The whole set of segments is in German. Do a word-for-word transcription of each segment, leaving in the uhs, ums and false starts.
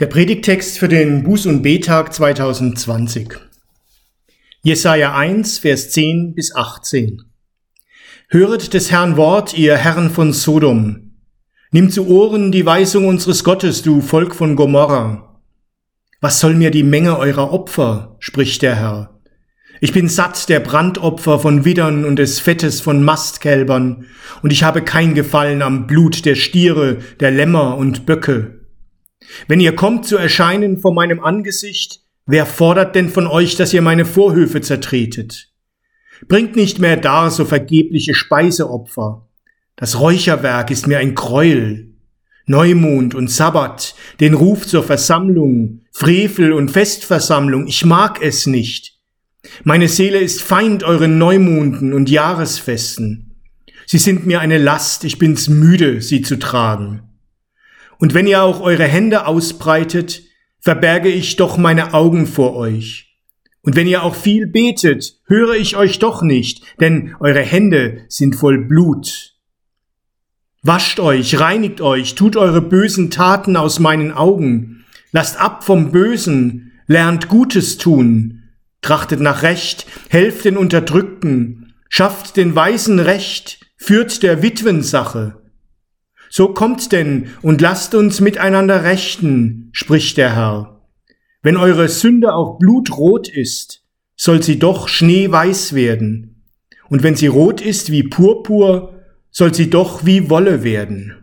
Der Predigttext für den Buß- und Betag zweitausendzwanzig. Jesaja eins, Vers zehn bis achtzehn. Höret des Herrn Wort, ihr Herren von Sodom. Nimm zu Ohren die Weisung unseres Gottes, du Volk von Gomorra. Was soll mir die Menge eurer Opfer, spricht der Herr. Ich bin satt der Brandopfer von Widdern und des Fettes von Mastkälbern, und ich habe kein Gefallen am Blut der Stiere, der Lämmer und Böcke. Wenn ihr kommt zu erscheinen vor meinem Angesicht, wer fordert denn von euch, dass ihr meine Vorhöfe zertretet? Bringt nicht mehr dar so vergebliche Speiseopfer. Das Räucherwerk ist mir ein Gräuel. Neumond und Sabbat, den Ruf zur Versammlung, Frevel und Festversammlung, ich mag es nicht. Meine Seele ist Feind euren Neumonden und Jahresfesten. Sie sind mir eine Last, ich bin's müde, sie zu tragen. Und wenn ihr auch eure Hände ausbreitet, verberge ich doch meine Augen vor euch. Und wenn ihr auch viel betet, höre ich euch doch nicht, denn eure Hände sind voll Blut. Wascht euch, reinigt euch, tut eure bösen Taten aus meinen Augen. Lasst ab vom Bösen, lernt Gutes tun. Trachtet nach Recht, helft den Unterdrückten, schafft den Weisen Recht, führt der Witwen Sache. So kommt denn und lasst uns miteinander rechten, spricht der Herr. Wenn eure Sünde auch blutrot ist, soll sie doch schneeweiß werden. Und wenn sie rot ist wie Purpur, soll sie doch wie Wolle werden.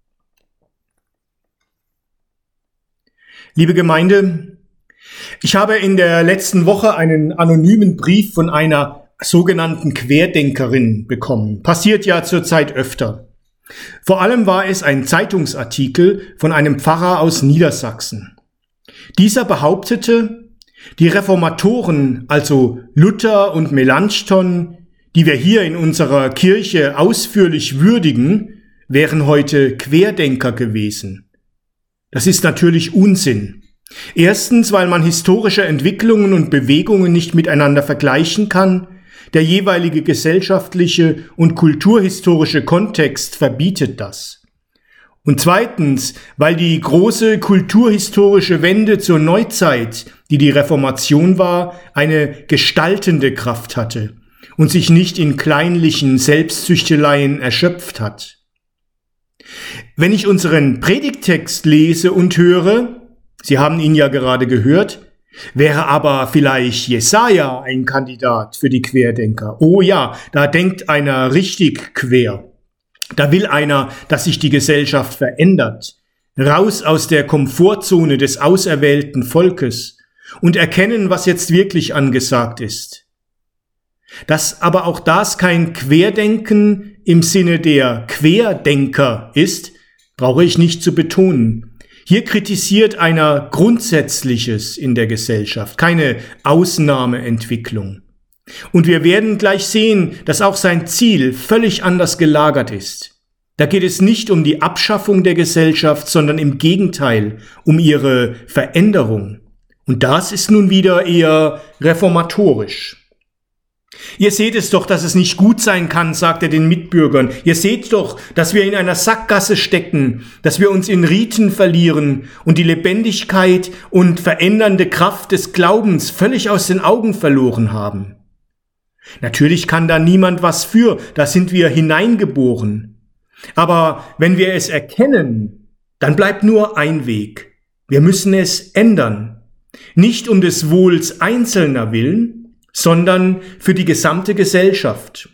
Liebe Gemeinde, ich habe in der letzten Woche einen anonymen Brief von einer sogenannten Querdenkerin bekommen. Passiert ja zurzeit öfter. Vor allem war es ein Zeitungsartikel von einem Pfarrer aus Niedersachsen. Dieser behauptete, die Reformatoren, also Luther und Melanchthon, die wir hier in unserer Kirche ausführlich würdigen, wären heute Querdenker gewesen. Das ist natürlich Unsinn. Erstens, weil man historische Entwicklungen und Bewegungen nicht miteinander vergleichen kann. Der jeweilige gesellschaftliche und kulturhistorische Kontext verbietet das. Und zweitens, weil die große kulturhistorische Wende zur Neuzeit, die die Reformation war, eine gestaltende Kraft hatte und sich nicht in kleinlichen Selbstzüchteleien erschöpft hat. Wenn ich unseren Predigttext lese und höre, Sie haben ihn ja gerade gehört, wäre aber vielleicht Jesaja ein Kandidat für die Querdenker. Oh ja, da denkt einer richtig quer. Da will einer, dass sich die Gesellschaft verändert. Raus aus der Komfortzone des auserwählten Volkes und erkennen, was jetzt wirklich angesagt ist. Dass aber auch das kein Querdenken im Sinne der Querdenker ist, brauche ich nicht zu betonen. Hier kritisiert einer Grundsätzliches in der Gesellschaft, keine Ausnahmeentwicklung. Und wir werden gleich sehen, dass auch sein Ziel völlig anders gelagert ist. Da geht es nicht um die Abschaffung der Gesellschaft, sondern im Gegenteil um ihre Veränderung. Und das ist nun wieder eher reformatorisch. Ihr seht es doch, dass es nicht gut sein kann, sagt er den Mitbürgern. Ihr seht doch, dass wir in einer Sackgasse stecken, dass wir uns in Riten verlieren und die Lebendigkeit und verändernde Kraft des Glaubens völlig aus den Augen verloren haben. Natürlich kann da niemand was für, da sind wir hineingeboren. Aber wenn wir es erkennen, dann bleibt nur ein Weg. Wir müssen es ändern. Nicht um des Wohls Einzelner willen, sondern für die gesamte Gesellschaft.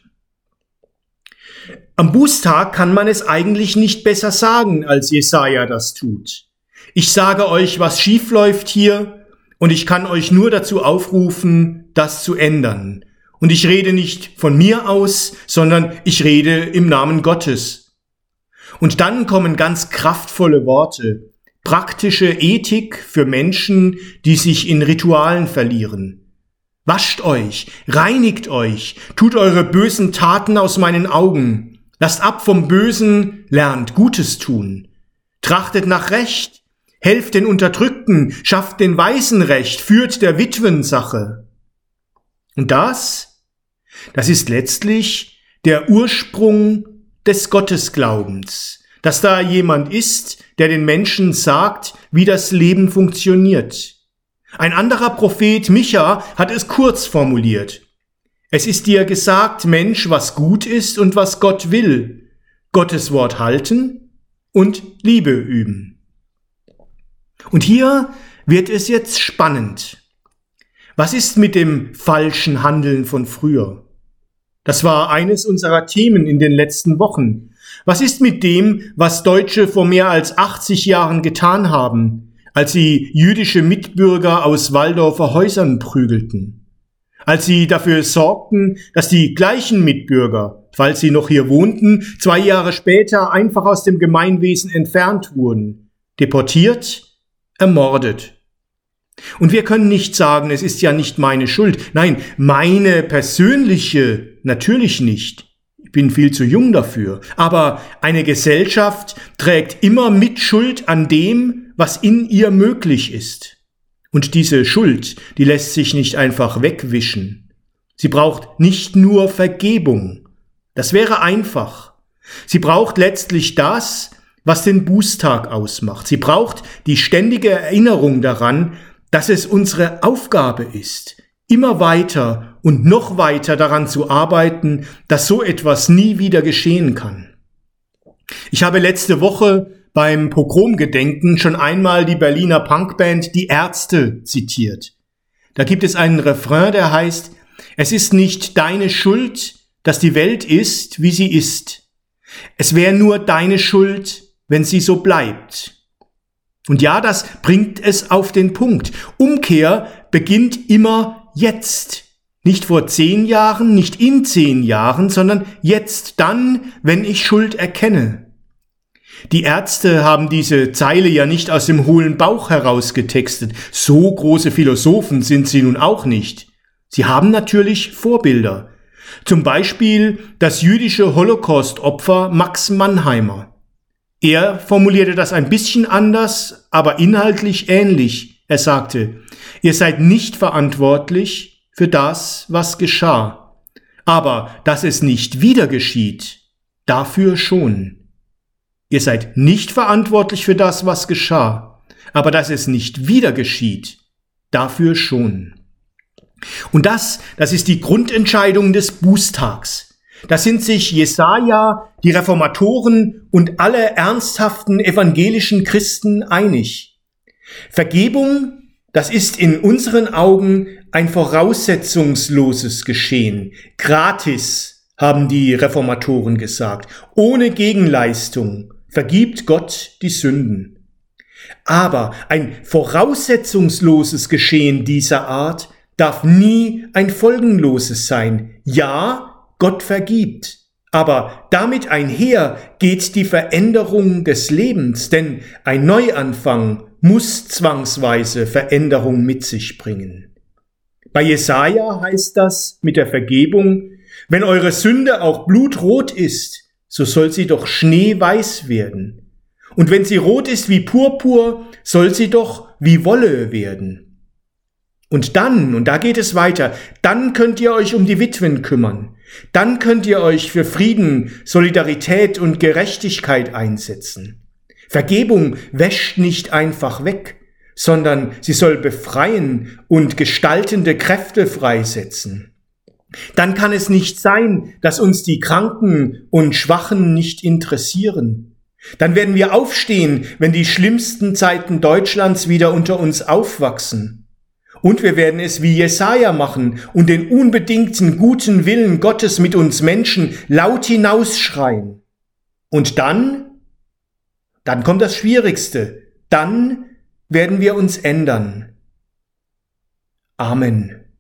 Am Bußtag kann man es eigentlich nicht besser sagen, als Jesaja das tut. Ich sage euch, was schief läuft hier, und ich kann euch nur dazu aufrufen, das zu ändern. Und ich rede nicht von mir aus, sondern ich rede im Namen Gottes. Und dann kommen ganz kraftvolle Worte, praktische Ethik für Menschen, die sich in Ritualen verlieren. Wascht euch, reinigt euch, tut eure bösen Taten aus meinen Augen. Lasst ab vom Bösen, lernt Gutes tun. Trachtet nach Recht, helft den Unterdrückten, schafft den Weisen Recht, führt der Witwen Sache. Und das, das ist letztlich der Ursprung des Gottesglaubens, dass da jemand ist, der den Menschen sagt, wie das Leben funktioniert. Ein anderer Prophet, Micha, hat es kurz formuliert. Es ist dir gesagt, Mensch, was gut ist und was Gott will. Gottes Wort halten und Liebe üben. Und hier wird es jetzt spannend. Was ist mit dem falschen Handeln von früher? Das war eines unserer Themen in den letzten Wochen. Was ist mit dem, was Deutsche vor mehr als achtzig Jahren getan haben, als sie jüdische Mitbürger aus Waldorfer Häusern prügelten? Als sie dafür sorgten, dass die gleichen Mitbürger, falls sie noch hier wohnten, zwei Jahre später einfach aus dem Gemeinwesen entfernt wurden, deportiert, ermordet. Und wir können nicht sagen, es ist ja nicht meine Schuld. Nein, meine persönliche natürlich nicht. Ich bin viel zu jung dafür. Aber eine Gesellschaft trägt immer Mitschuld an dem, was in ihr möglich ist. Und diese Schuld, die lässt sich nicht einfach wegwischen. Sie braucht nicht nur Vergebung. Das wäre einfach. Sie braucht letztlich das, was den Bußtag ausmacht. Sie braucht die ständige Erinnerung daran, dass es unsere Aufgabe ist, immer weiter und noch weiter daran zu arbeiten, dass so etwas nie wieder geschehen kann. Ich habe letzte Woche beim Pogromgedenken schon einmal die Berliner Punkband Die Ärzte zitiert. Da gibt es einen Refrain, der heißt: Es ist nicht deine Schuld, dass die Welt ist, wie sie ist. Es wäre nur deine Schuld, wenn sie so bleibt. Und ja, das bringt es auf den Punkt. Umkehr beginnt immer jetzt. Nicht vor zehn Jahren, nicht in zehn Jahren, sondern jetzt dann, wenn ich Schuld erkenne. Die Ärzte haben diese Zeile ja nicht aus dem hohlen Bauch heraus getextet. So große Philosophen sind sie nun auch nicht. Sie haben natürlich Vorbilder. Zum Beispiel das jüdische Holocaust-Opfer Max Mannheimer. Er formulierte das ein bisschen anders, aber inhaltlich ähnlich. Er sagte: Ihr seid nicht verantwortlich für das, was geschah. Aber dass es nicht wieder geschieht, dafür schon. Ihr seid nicht verantwortlich für das, was geschah. Aber dass es nicht wieder geschieht, dafür schon. Und das, das ist die Grundentscheidung des Bußtags. Da sind sich Jesaja, die Reformatoren und alle ernsthaften evangelischen Christen einig. Vergebung, das ist in unseren Augen ein voraussetzungsloses Geschehen. Gratis, haben die Reformatoren gesagt. Ohne Gegenleistung vergibt Gott die Sünden. Aber ein voraussetzungsloses Geschehen dieser Art darf nie ein folgenloses sein. Ja, Gott vergibt, aber damit einher geht die Veränderung des Lebens, denn ein Neuanfang muss zwangsweise Veränderung mit sich bringen. Bei Jesaja heißt das mit der Vergebung: Wenn eure Sünde auch blutrot ist, so soll sie doch schneeweiß werden. Und wenn sie rot ist wie Purpur, soll sie doch wie Wolle werden. Und dann, und da geht es weiter, dann könnt ihr euch um die Witwen kümmern. Dann könnt ihr euch für Frieden, Solidarität und Gerechtigkeit einsetzen. Vergebung wäscht nicht einfach weg, sondern sie soll befreien und gestaltende Kräfte freisetzen. Dann kann es nicht sein, dass uns die Kranken und Schwachen nicht interessieren. Dann werden wir aufstehen, wenn die schlimmsten Zeiten Deutschlands wieder unter uns aufwachsen. Und wir werden es wie Jesaja machen und den unbedingten guten Willen Gottes mit uns Menschen laut hinausschreien. Und dann, dann kommt das Schwierigste. Dann werden wir uns ändern. Amen.